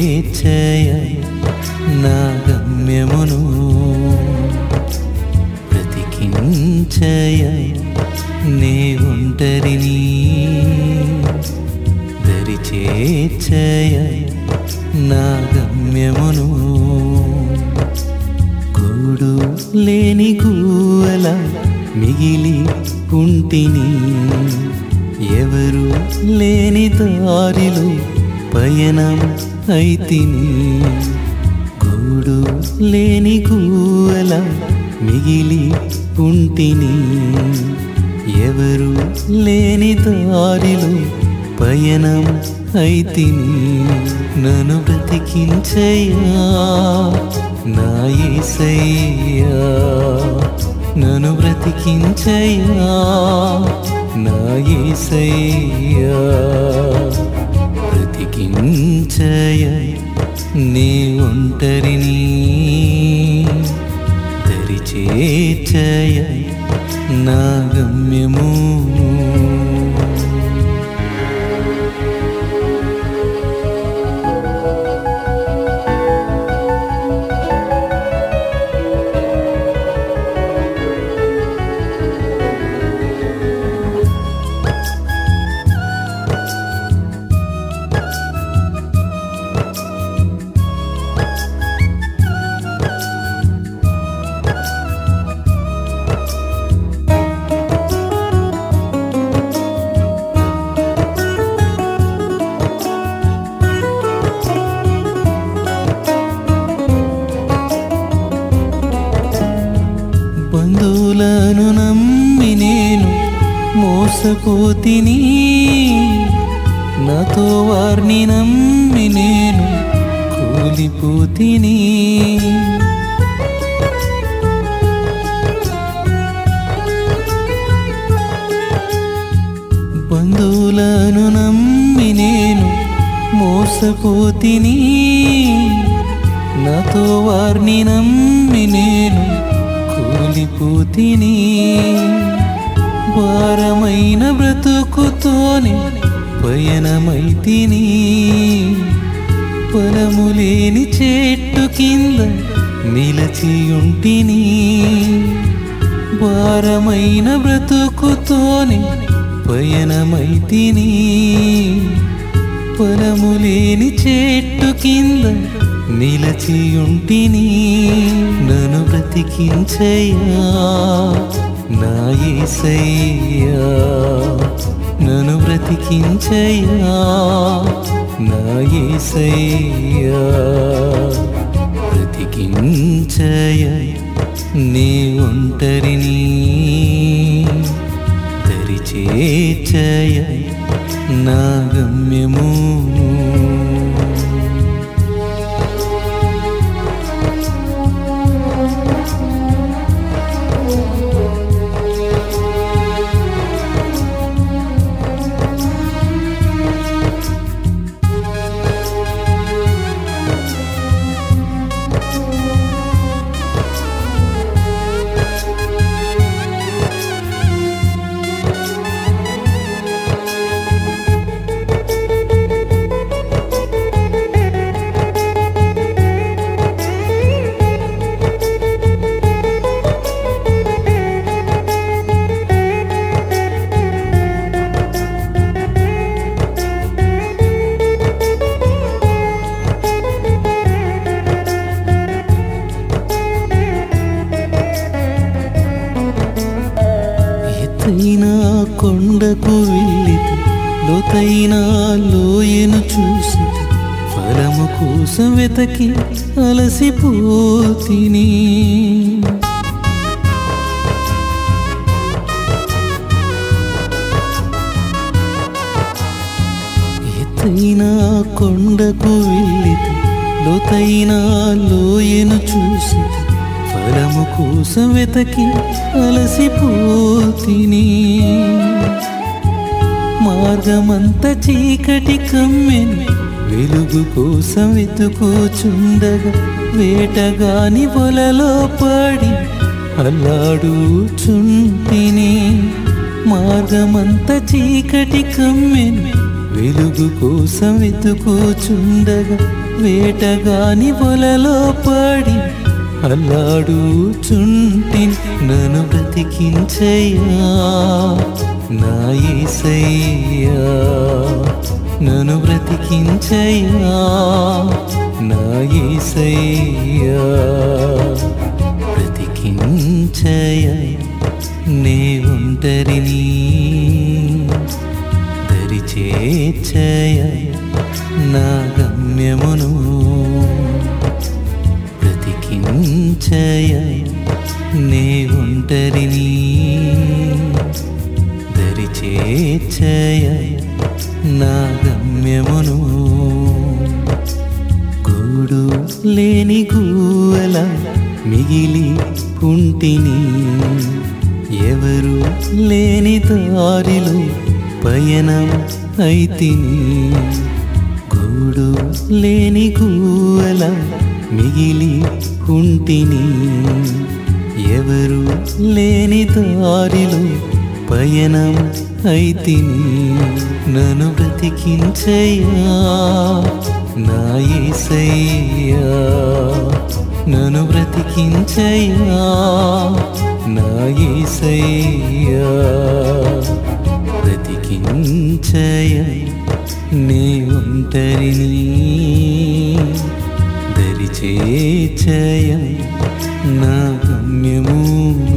చేర్చయ నా గమ్యమును బ్రతికించయ నే ఒంటరిని దరి చేర్చయ నా గమ్యమును గూడు లేని గువ్వల మిగిలి ఉంటిని ఎవరు లేని దారిలో పయనం అయితిని గూడు లేని గువ్వల మిగిలి ఉంటిని ఎవరు లేని దారిలో పయనం అయితిని నన్ను బ్రతికించయ్యా నా యేసయ్యా నన్ను బ్రతికించయ్యా నా యేసయ్యా బ్రతికించయ నీ ఒంటరిని దరి చేర్చయ నా గమ్యము బంధువులను నమ్మి నేను మోసపోతిని నాతో వారిని నమ్మి నేను కూలిపోతిని బంధువులను నమ్మి నేను మోసపోతిని నాతో వారిని నమ్మి నేను కూలిపోతిని భారమైన బ్రతుకుతోనే పయనమైతిని ఫలములేని చెట్టు కింద నిలచియుంటిని భారమైన బ్రతుకుతోనే పయనమైతిని ఫలములేని చెట్టు కింద నిలచియుంటిని నన్ను బ్రతికించయ్యా నా యేసయ్యా నన్ను బ్రతికించయ్యా నా యేసయ్యా బ్రతికించయ నీ ఒంటరిని దరి చేర్చయ నా గమ్యము ఎత్తైన కొండకు వెళ్ళితే లోతైన లోయను చూసి ఫలము కోసం వెతకి అలసిపోతిని ఎత్తైన కొండకు వెళ్ళితే లోతైన లోయను చూసి ఫలము కోసం వెతకి అలసిపోతిని మార్గమంత చీకటి కమ్మెను వెలుగు కోసం వెతుకుచుండగా వేటగాని వలలో పడి అల్లాడుచుంటిని మార్గమంత చీకటి కమ్మెను వెలుగు కోసం వెతుకుచుండగా వేటగాని వలలో పడి అల్లాడుచుంటి నన్ను బ్రతికించయ్యా నా యేసయ్యా నన్ను బ్రతికించయ్యా నా యేసయ్యా బ్రతికించయ్యా నే ఒంటరిని దరిచేర్చయ్యా నా గమ్యమును బ్రతికించయ్యా నే ఒంటరిని దరిచేర్చయ్యా నా గమ్యమును గూడు లేని గువ్వల మిగిలి ఉంటిని ఎవరు లేని దారిలో పయనం అయితిని గూడు లేని గువ్వల మిగిలి ఉంటిని ఎవరు లేని దారిలో పయనం అయితిని నన్ను బ్రతికించయ్యా నా యేసయ్యా నన్ను బ్రతికించయ్యా నా యేసయ్యా బ్రతికించయ్యా నే ఒంటరిని దరిచేర్చయ్యా నా గమ్యము